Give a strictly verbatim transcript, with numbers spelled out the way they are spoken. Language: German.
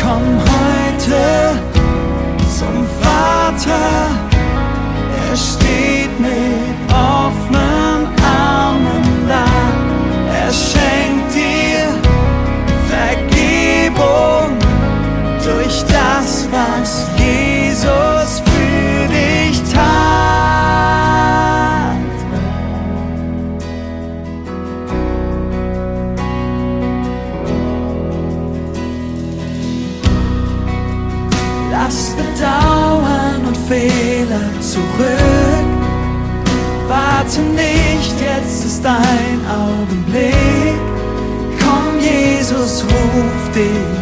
Komm heute zum Vater, er steht mit offenen Armen da. Er schenkt dir Vergebung durch das, was Jesus für dich tat. Lass Bedauern und Fehler zurück. Warte nicht, jetzt ist dein Augenblick. Komm, Jesus ruft dich